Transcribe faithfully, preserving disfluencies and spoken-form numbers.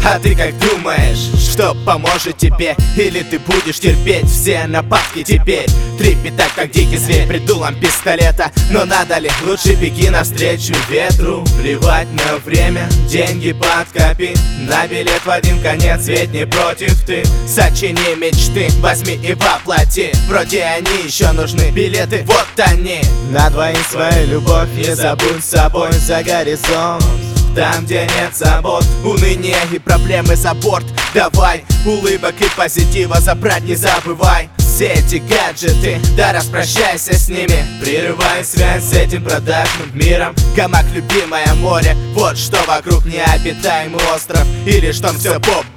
А ты как думаешь, что поможет тебе? Или ты будешь терпеть все нападки теперь? Трепетать как дикий зверь пред дулом пистолета. Но надо ли? Лучше беги навстречу ветру. Плевать на время, деньги подкопи на билет в один конец, ведь не против ты. Сочини мечты, возьми и воплоти. Вроде они еще нужны, билеты, вот они. Надвои свою любовь, не забудь с собой за горизонт. Там, где нет забот, уныния и проблемы за борт. Давай улыбок и позитива забрать не забывай. Все эти гаджеты, да распрощайся с ними. Прерывай связь с этим продажным миром. Гамак, любимое море, вот что вокруг необитаемый остров. Или что все поп